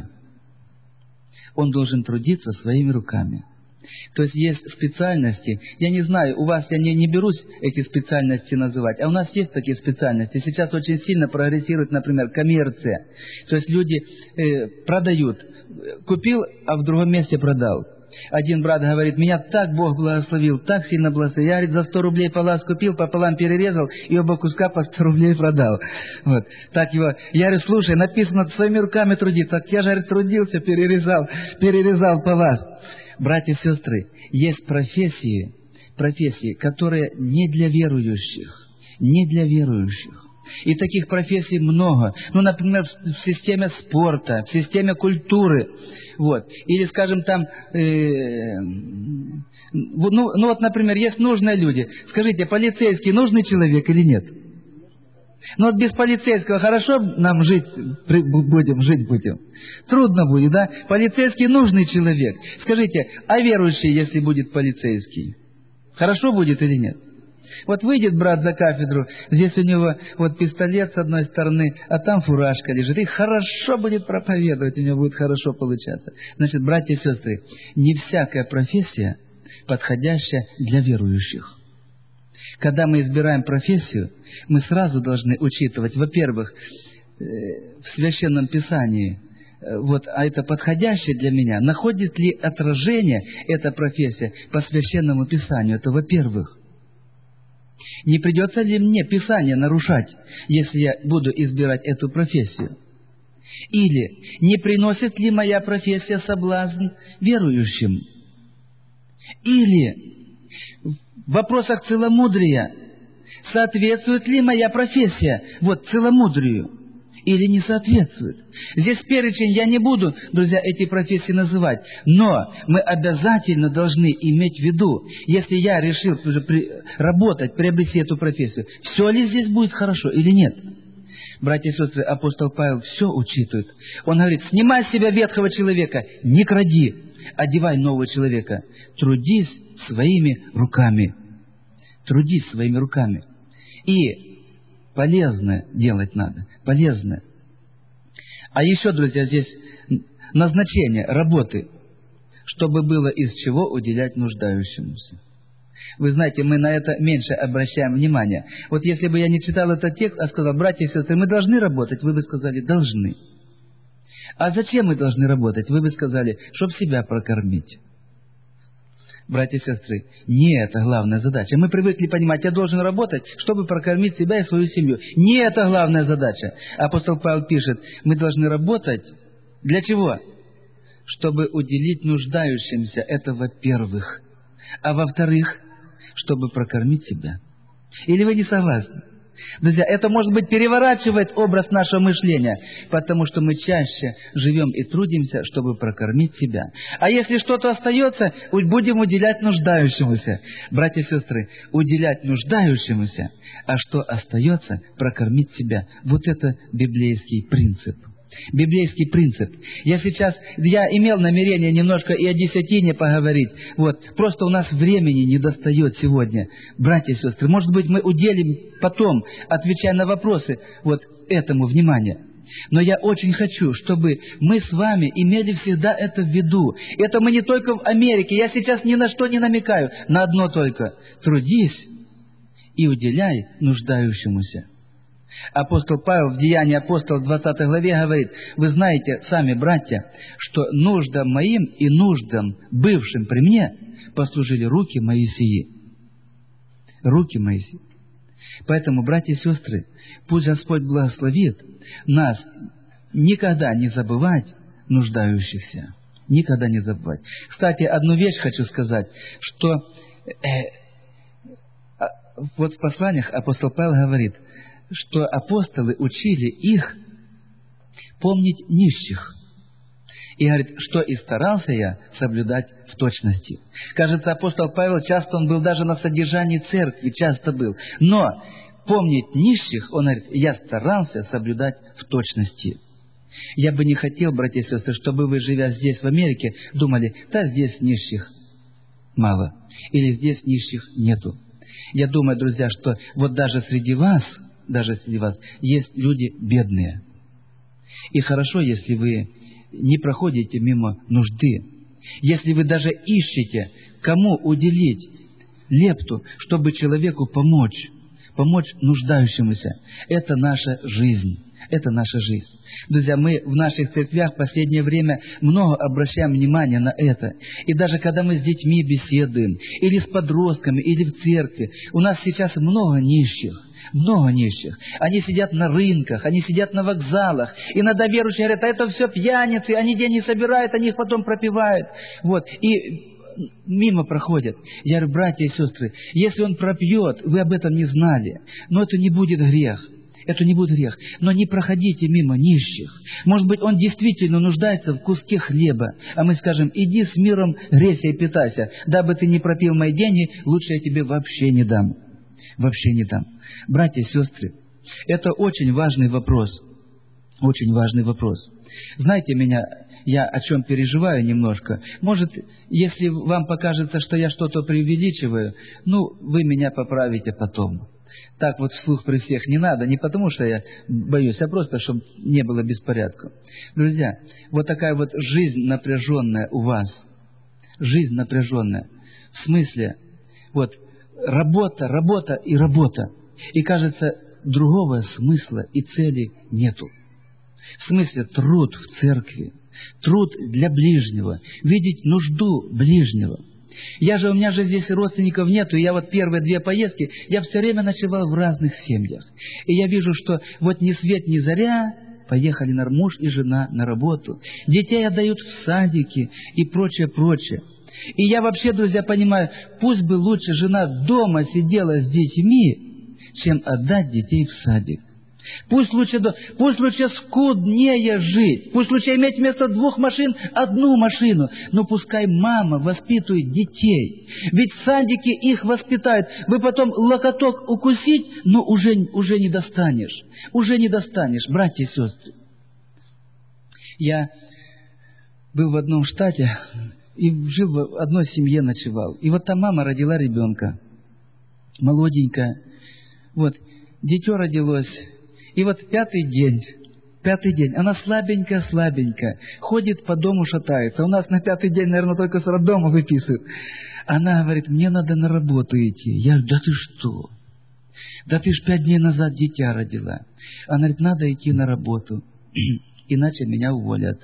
Он должен трудиться своими руками. То есть есть специальности, я не знаю, у вас я не, не берусь эти специальности называть, а у нас есть такие специальности. Сейчас очень сильно прогрессирует, например, коммерция. То есть люди э, продают. Купил, а в другом месте продал. Один брат говорит: меня так Бог благословил, так сильно благословил. Я, говорит, за сто рублей палас купил, пополам перерезал, и оба куска по сто рублей продал. Вот. Так его, я говорю: слушай, написано своими руками трудиться. Так я же, говорит, трудился, перерезал, перерезал палас. Братья и сестры, есть профессии, профессии, которые не для верующих, не для верующих. И таких профессий много. Ну, например, в системе спорта, в системе культуры. Вот. Или, скажем, там... Э, ну, ну, вот, например, есть нужные люди. Скажите, полицейский нужный человек или нет? Ну, вот без полицейского хорошо нам жить будем, жить будем? Трудно будет, да? Полицейский нужный человек. Скажите, а верующий, если будет полицейский, хорошо будет или нет? Вот выйдет брат за кафедру, здесь у него вот пистолет с одной стороны, а там фуражка лежит, и хорошо будет проповедовать, у него будет хорошо получаться. Значит, братья и сестры, не всякая профессия подходящая для верующих. Когда мы избираем профессию, мы сразу должны учитывать, во-первых, в Священном Писании, вот, а это подходящее для меня, находит ли отражение эта профессия по Священному Писанию, это во-первых. Не придется ли мне Писание нарушать, если я буду избирать эту профессию? Или не приносит ли моя профессия соблазн верующим? Или в вопросах целомудрия соответствует ли моя профессия вот целомудрию или не соответствует? Здесь перечень я не буду, друзья, эти профессии называть, но мы обязательно должны иметь в виду, если я решил уже при, работать, приобрести эту профессию, все ли здесь будет хорошо или нет? Братья и сестры, апостол Павел все учитывает. Он говорит: снимай с себя ветхого человека, не кради, одевай нового человека, трудись своими руками. Трудись своими руками. И полезное делать надо, полезное. А еще, друзья, здесь назначение работы, чтобы было из чего уделять нуждающемуся. Вы знаете, мы на это меньше обращаем внимание. Вот если бы я не читал этот текст, а сказал: братья и сестры, мы должны работать, вы бы сказали: должны. А зачем мы должны работать? Вы бы сказали: чтобы себя прокормить. Братья и сестры, не это главная задача. Мы привыкли понимать: я должен работать, чтобы прокормить себя и свою семью. Не это главная задача. Апостол Павел пишет: мы должны работать для чего? Чтобы уделить нуждающимся. Это во-первых. А во-вторых, чтобы прокормить себя. Или вы не согласны? Друзья, это, может быть, переворачивает образ нашего мышления, потому что мы чаще живем и трудимся, чтобы прокормить себя. А если что-то остается, будем уделять нуждающемуся. Братья и сестры, уделять нуждающемуся, а что остается, прокормить себя. Вот это библейский принцип. Библейский принцип. Я сейчас, я имел намерение немножко и о десятине поговорить. Вот, просто у нас времени не достает сегодня. Братья и сестры, может быть, мы уделим потом, отвечая на вопросы, вот этому внимание. Но я очень хочу, чтобы мы с вами имели всегда это в виду. Это мы не только в Америке. Я сейчас ни на что не намекаю. На одно только. Трудись и уделяй нуждающемуся. Апостол Павел в Деянии апостола в двадцатой главе говорит: вы знаете сами, братья, что нуждам моим и нуждам, бывшим при мне, послужили руки мои сии. Руки мои сии. Поэтому, братья и сестры, пусть Господь благословит нас никогда не забывать нуждающихся. Никогда не забывать. Кстати, одну вещь хочу сказать, что э, вот в посланиях апостол Павел говорит, что апостолы учили их помнить нищих. И говорит, что и старался я соблюдать в точности. Кажется, апостол Павел часто, он был даже на содержании церкви, часто был. Но помнить нищих, он говорит, я старался соблюдать в точности. Я бы не хотел, братья и сестры, чтобы вы, живя здесь, в Америке, думали, да здесь нищих мало, или здесь нищих нету. Я думаю, друзья, что вот даже среди вас, даже среди вас есть люди бедные. И хорошо, если вы не проходите мимо нужды. Если вы даже ищете, кому уделить лепту, чтобы человеку помочь, помочь нуждающемуся. Это наша жизнь. Это наша жизнь. Друзья, мы в наших церквях в последнее время много обращаем внимание на это. И даже когда мы с детьми беседуем, или с подростками, или в церкви, у нас сейчас много нищих. Много нищих. Они сидят на рынках, они сидят на вокзалах. Иногда верующие говорят, а это все пьяницы, они деньги собирают, они их потом пропивают. Вот. И мимо проходят. Я говорю, братья и сестры, если он пропьет, вы об этом не знали, но это не будет грех. Это не будет грех. Но не проходите мимо нищих. Может быть, он действительно нуждается в куске хлеба. А мы скажем, иди с миром, грейся и питайся. Дабы ты не пропил мои деньги, лучше я тебе вообще не дам. Вообще не дам. Братья и сестры, это очень важный вопрос. Очень важный вопрос. Знаете меня, я о чем переживаю немножко. Может, если вам покажется, что я что-то преувеличиваю, ну, вы меня поправите потом. Так вот вслух при всех не надо, не потому что я боюсь, а просто, чтобы не было беспорядка. Друзья, вот такая вот жизнь напряженная у вас. Жизнь напряженная. В смысле, вот, работа, работа и работа. И кажется, другого смысла и цели нету. В смысле, труд в церкви, труд для ближнего, видеть нужду ближнего. Я же, у меня же здесь родственников нету, и я вот первые две поездки, я все время ночевал в разных семьях. И я вижу, что вот ни свет, ни заря, поехали на муж и жена на работу, детей отдают в садики и прочее, прочее. И я вообще, друзья, понимаю, пусть бы лучше жена дома сидела с детьми, чем отдать детей в садик. Пусть лучше, пусть лучше скуднее жить, пусть лучше иметь вместо двух машин одну машину, но пускай мама воспитывает детей. Ведь в садике их воспитают. Вы потом локоток укусить, но уже, уже не достанешь. Уже не достанешь, братья и сестры. Я был в одном штате и жил в одной семье, ночевал. И вот там мама родила ребенка, молоденькая. Вот, дитё родилось. И вот пятый день, пятый день, она слабенькая-слабенькая, ходит по дому, шатается. У нас на пятый день, наверное, только с роддома выписывают. Она говорит, мне надо на работу идти. Я говорю, да ты что? Да ты ж пять дней назад дитя родила. Она говорит, надо идти на работу, иначе меня уволят.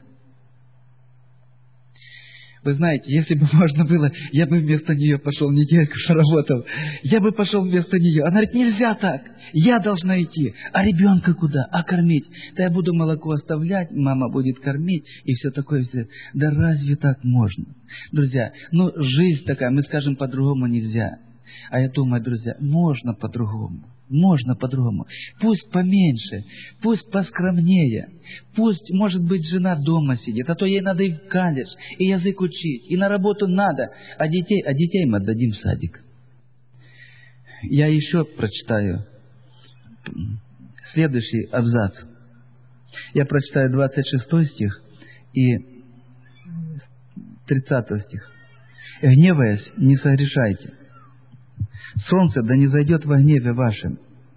Вы знаете, если бы можно было, я бы вместо нее пошел недельку поработал. Я бы пошел вместо нее. Она говорит, нельзя так. Я должна идти. А ребенка куда? А кормить? Да я буду молоко оставлять, мама будет кормить. И все такое. Все. Да разве так можно? Друзья, ну жизнь такая, мы скажем, по-другому нельзя. А я думаю, друзья, можно по-другому. Можно по-другому. Пусть поменьше, пусть поскромнее, пусть, может быть, жена дома сидит, а то ей надо и в колледж, и язык учить, и на работу надо, а детей, а детей мы отдадим в садик. Я еще прочитаю следующий абзац. Я прочитаю двадцать шестой стих и тридцатый стих. «Гневаясь, не согрешайте. Солнце да не зайдет во гневе вашем.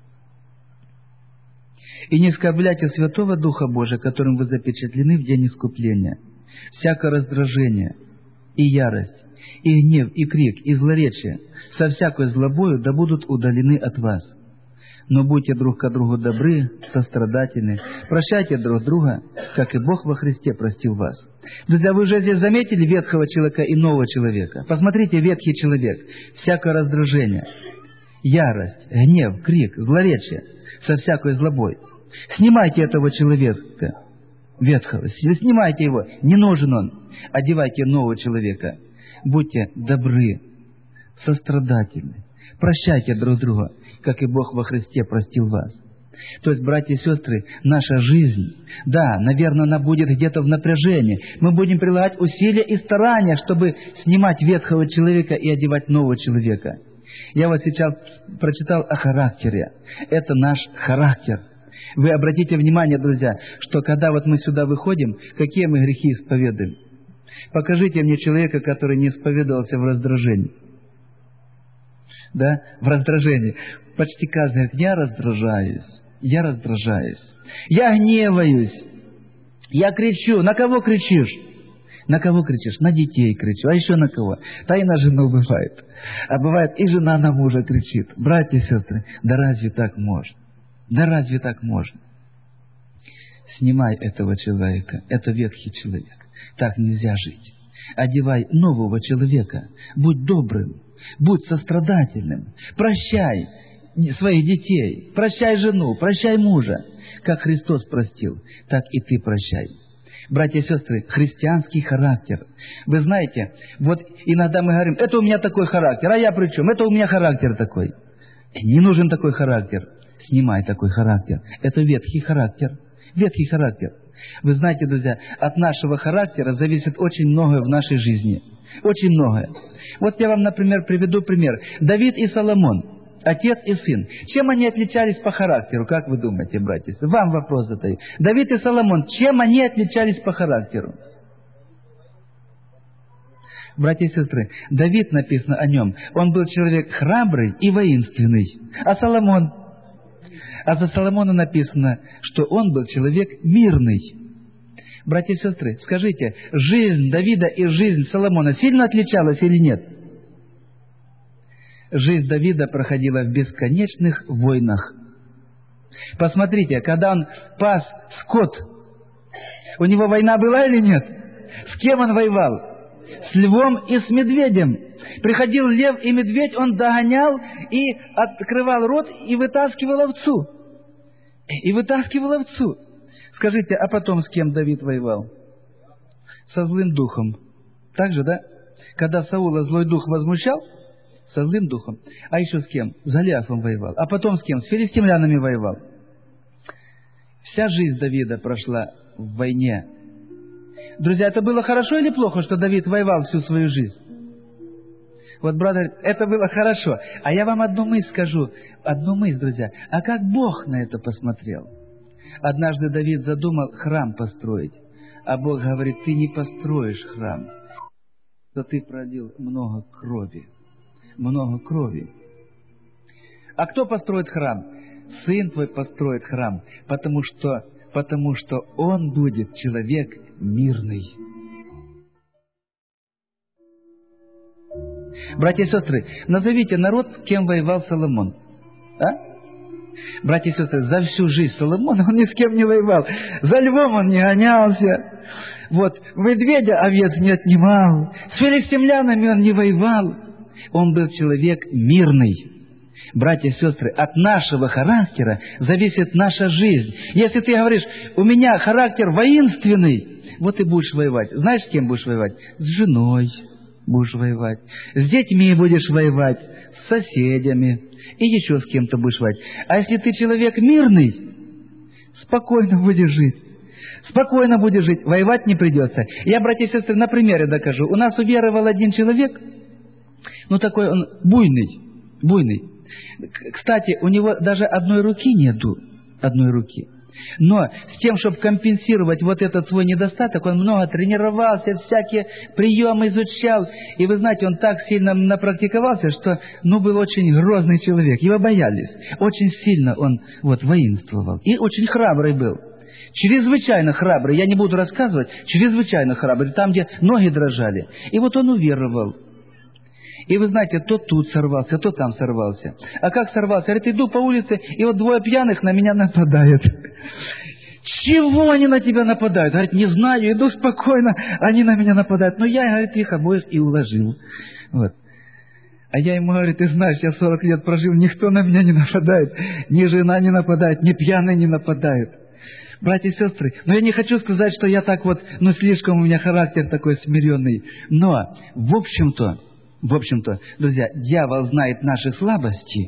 И не оскорбляйте Святого Духа Божия, которым вы запечатлены в день искупления. Всякое раздражение и ярость, и гнев, и крик, и злоречие со всякой злобою да будут удалены от вас. Но будьте друг к другу добры, сострадательны, прощайте друг друга, как и Бог во Христе простил вас». Друзья, вы уже здесь заметили ветхого человека и нового человека? Посмотрите, ветхий человек, всякое раздражение, ярость, гнев, крик, злоречие со всякой злобой. Снимайте этого человека ветхого, снимайте его, не нужен он. Одевайте нового человека. Будьте добры, сострадательны, прощайте друг друга, как и Бог во Христе простил вас. То есть, братья и сестры, наша жизнь, да, наверное, она будет где-то в напряжении. Мы будем прилагать усилия и старания, чтобы снимать ветхого человека и одевать нового человека. Я вот сейчас прочитал о характере. Это наш характер. Вы обратите внимание, друзья, что когда вот мы сюда выходим, какие мы грехи исповедуем? Покажите мне человека, который не исповедовался в раздражении. Да, в раздражении. Почти каждый говорит, я раздражаюсь, я раздражаюсь, я гневаюсь, я кричу. На кого кричишь? На кого кричишь? На детей кричу. А еще на кого? Да и на жену бывает. А бывает и жена на мужа кричит. Братья и сестры, да разве так можно? Да разве так можно? Снимай этого человека, это ветхий человек. Так нельзя жить. Одевай нового человека, будь добрым, будь сострадательным, прощай своих детей, прощай жену, прощай мужа. Как Христос простил, так и ты прощай. Братья и сестры, христианский характер. Вы знаете, вот иногда мы говорим, это у меня такой характер, а я при чем? Это у меня характер такой. Не нужен такой характер. Снимай такой характер. Это ветхий характер. Ветхий характер. Вы знаете, друзья, от нашего характера зависит очень многое в нашей жизни. Очень многое. Вот я вам, например, приведу пример. Давид и Соломон, отец и сын. Чем они отличались по характеру? Как вы думаете, братья? Вам вопрос задаю. Давид и Соломон, чем они отличались по характеру? Братья и сестры, Давид, написано о нем, он был человек храбрый и воинственный. А Соломон? А за Соломона написано, что он был человек мирный. Братья и сестры, скажите, жизнь Давида и жизнь Соломона сильно отличалась или нет? Жизнь Давида проходила в бесконечных войнах. Посмотрите, когда он пас скот, у него война была или нет? С кем он воевал? С львом и с медведем. Приходил лев и медведь, он догонял и открывал рот и вытаскивал овцу. И вытаскивал овцу. Скажите, а потом с кем Давид воевал? Со злым духом. Так же, да? Когда Саула злой дух возмущал, со злым духом. А еще с кем? С Голиафом воевал. А потом с кем? С филистимлянами воевал. Вся жизнь Давида прошла в войне. Друзья, это было хорошо или плохо, что Давид воевал всю свою жизнь? Вот, брат говорит, это было хорошо. А я вам одну мысль скажу. Одну мысль, друзья. А как Бог на это посмотрел? Однажды Давид задумал храм построить. А Бог говорит, ты не построишь храм, то ты пролил много крови. Много крови. А кто построит храм? Сын твой построит храм, потому что, потому что он будет человек мирный. Братья и сестры, назовите народ, с кем воевал Соломон. А? Братья и сестры, за всю жизнь Соломона он ни с кем не воевал. За львом он не гонялся. Вот, медведя овец не отнимал. С филистимлянами он не воевал. Он был человек мирный. Братья и сестры, от нашего характера зависит наша жизнь. Если ты говоришь, у меня характер воинственный, вот и будешь воевать. Знаешь, с кем будешь воевать? С женой будешь воевать. С детьми будешь воевать. С соседями. И еще с кем-то будешь воевать. А если ты человек мирный, спокойно будешь жить. Спокойно будешь жить. Воевать не придется. Я, братья и сестры, на примере докажу. У нас уверовал один человек, ну такой он буйный, буйный. Кстати, у него даже одной руки нету, одной руки. Но с тем, чтобы компенсировать вот этот свой недостаток, он много тренировался, всякие приемы изучал. И вы знаете, он так сильно напрактиковался, что, ну, был очень грозный человек. Его боялись. Очень сильно он вот воинствовал. И очень храбрый был. Чрезвычайно храбрый. Я не буду рассказывать. Чрезвычайно храбрый. Там, где ноги дрожали. И вот он уверовал. И вы знаете, то тут сорвался, то там сорвался. А как сорвался? Говорит, иду по улице, и вот двое пьяных на меня нападают. Чего они на тебя нападают? Говорит, не знаю, иду спокойно, они на меня нападают. Но я, говорит, их обоих и уложил. Вот. А я ему говорю, ты знаешь, я сорок лет прожил, никто на меня не нападает. Ни жена не нападает, ни пьяные не нападают. Братья и сестры, но я не хочу сказать, что я так вот, ну слишком у меня характер такой смиренный. Но, в общем-то, В общем-то, друзья, дьявол знает наши слабости,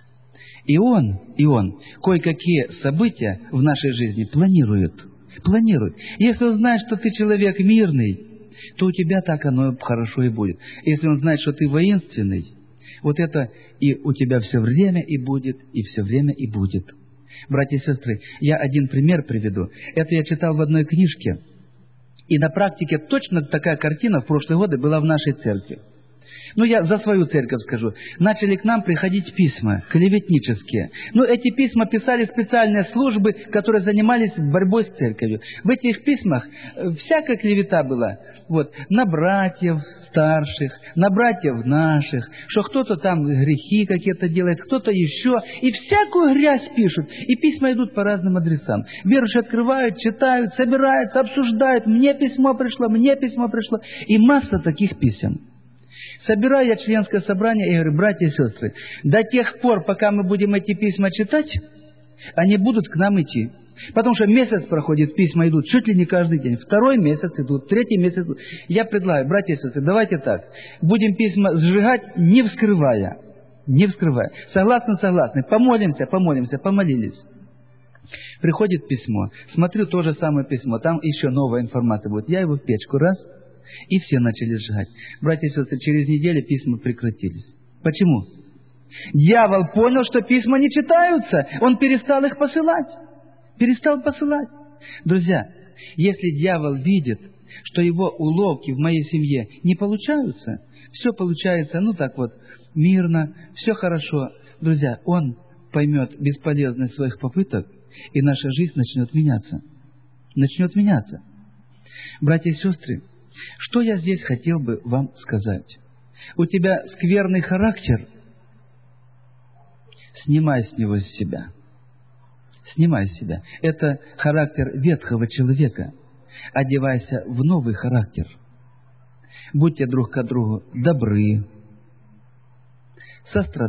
и он, и он кое-какие события в нашей жизни планирует. Планирует. Если он знает, что ты человек мирный, то у тебя так оно хорошо и будет. Если он знает, что ты воинственный, вот это и у тебя все время и будет, и все время и будет. Братья и сестры, я один пример приведу. Это я читал в одной книжке, и на практике точно такая картина в прошлые годы была в нашей церкви. Ну, я за свою церковь скажу. Начали к нам приходить письма, клеветнические. Ну, эти письма писали специальные службы, которые занимались борьбой с церковью. В этих письмах всякая клевета была. Вот, на братьев старших, на братьев наших, что кто-то там грехи какие-то делает, кто-то еще. И всякую грязь пишут. И письма идут по разным адресам. Верующие открывают, читают, собираются, обсуждают. Мне письмо пришло, мне письмо пришло. И масса таких писем. Собираю я членское собрание и говорю, братья и сестры, до тех пор, пока мы будем эти письма читать, они будут к нам идти. Потому что месяц проходит, письма идут чуть ли не каждый день. Второй месяц идут, третий месяц идут. Я предлагаю, братья и сестры, давайте так. Будем письма сжигать, не вскрывая. Не вскрывая. Согласны, согласны. Помолимся, помолимся, помолились. Приходит письмо. Смотрю, то же самое письмо. Там еще новая информация будет. Я его в печку раз... И все начали сжигать. Братья и сестры, через неделю письма прекратились. Почему? Дьявол понял, что письма не читаются. Он перестал их посылать. Перестал посылать. Друзья, если дьявол видит, что его уловки в моей семье не получаются, все получается, ну так вот, мирно, все хорошо. Друзья, он поймет бесполезность своих попыток, и наша жизнь начнет меняться. Начнет меняться. Братья и сестры, что я здесь хотел бы вам сказать? У тебя скверный характер? Снимай с него с себя. Снимай с себя. Это характер ветхого человека. Одевайся в новый характер. Будьте друг к другу добры,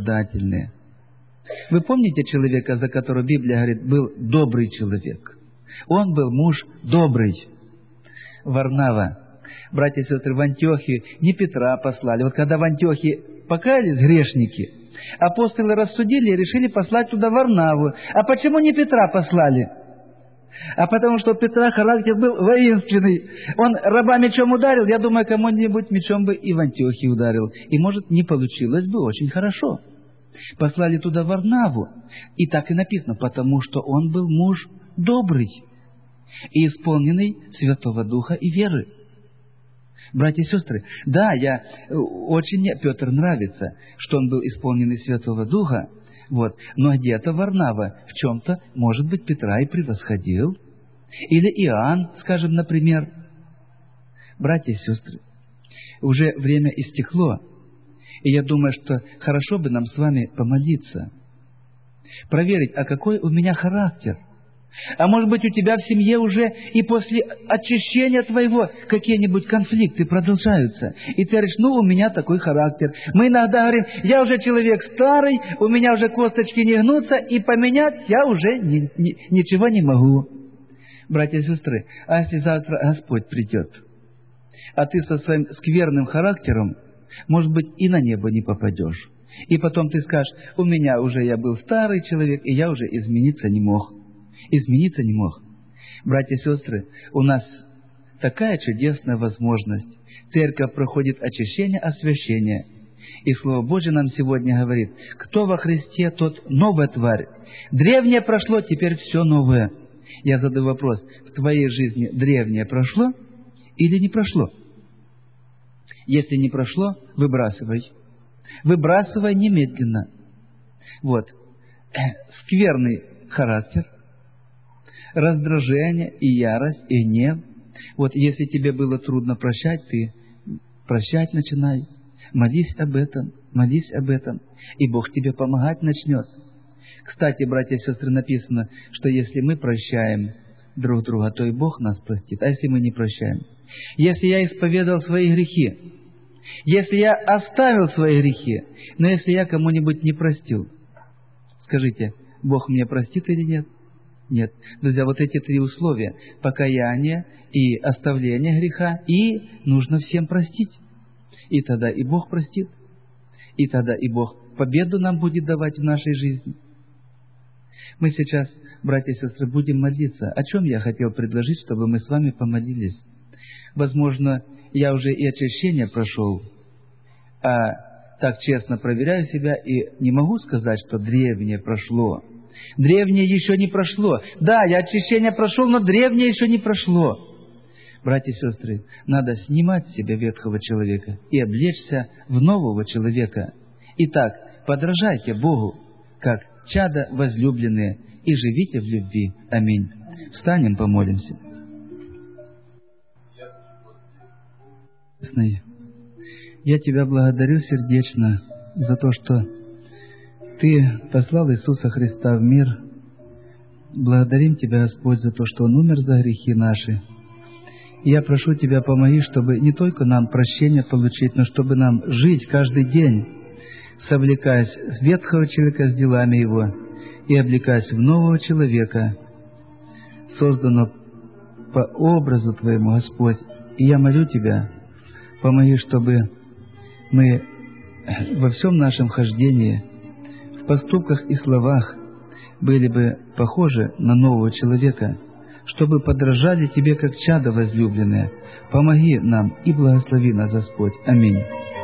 сострадательны. Вы помните человека, за которого Библия говорит, был добрый человек? Он был муж добрый. Варнава. Братья и сестры, в Антиохию не Петра послали. Вот когда в Антиохии покаялись грешники, апостолы рассудили и решили послать туда Варнаву. А почему не Петра послали? А потому что у Петра характер был воинственный. Он раба мечом ударил, я думаю, кому-нибудь мечом бы и в Антиохии ударил. И, может, не получилось бы очень хорошо. Послали туда Варнаву. И так и написано, потому что он был муж добрый и исполненный Святого Духа и веры. Братья и сестры, да, я очень, мне Петр нравится, что он был исполненный Святого Духа, вот, но где-то Варнава в чем-то, может быть, Петра и превосходил. Или Иоанн, скажем, например. Братья и сестры, уже время истекло, и я думаю, что хорошо бы нам с вами помолиться, проверить, а какой у меня характер. А может быть, у тебя в семье уже и после очищения твоего какие-нибудь конфликты продолжаются. И ты говоришь, ну, у меня такой характер. Мы иногда говорим, я уже человек старый, у меня уже косточки не гнутся, и поменять я уже ни, ни, ничего не могу. Братья и сестры, а если завтра Господь придет, а ты со своим скверным характером, может быть, и на небо не попадешь. И потом ты скажешь, у меня уже я был старый человек, и я уже измениться не мог. Измениться не мог. Братья и сестры, у нас такая чудесная возможность. Церковь проходит очищение, освящение. И Слово Божье нам сегодня говорит, кто во Христе, тот новая тварь. Древнее прошло, теперь все новое. Я задаю вопрос, в твоей жизни древнее прошло или не прошло? Если не прошло, выбрасывай. Выбрасывай немедленно. Вот. Скверный характер, раздражение и ярость, и гнев. Вот если тебе было трудно прощать, ты прощать начинай. Молись об этом, молись об этом, и Бог тебе помогать начнет. Кстати, братья и сестры, написано, что если мы прощаем друг друга, то и Бог нас простит. А если мы не прощаем? Если я исповедал свои грехи, если я оставил свои грехи, но если я кому-нибудь не простил, скажите, Бог мне простит или нет? Нет. Друзья, вот эти три условия – покаяние и оставление греха, и нужно всем простить. И тогда и Бог простит, и тогда и Бог победу нам будет давать в нашей жизни. Мы сейчас, братья и сестры, будем молиться. О чем я хотел предложить, чтобы мы с вами помолились? Возможно, я уже и очищение прошел, а так честно проверяю себя и не могу сказать, что древнее прошло. Древнее еще не прошло. Да, я очищение прошел, но древнее еще не прошло. Братья и сестры, надо снимать с себя ветхого человека и облечься в нового человека. Итак, подражайте Богу, как чада возлюбленные, и живите в любви. Аминь. Встанем, помолимся. Я Тебя благодарю сердечно за то, что Ты послал Иисуса Христа в мир. Благодарим Тебя, Господь, за то, что Он умер за грехи наши. И я прошу Тебя, помоги, чтобы не только нам прощение получить, но чтобы нам жить каждый день, совлекаясь с ветхого человека с делами его и облекаясь в нового человека, созданного по образу Твоему, Господь. И я молю Тебя, помоги, чтобы мы во всем нашем хождении, в поступках и словах были бы похожи на нового человека, чтобы подражали Тебе, как чада возлюбленные. Помоги нам и благослови нас, Господь. Аминь.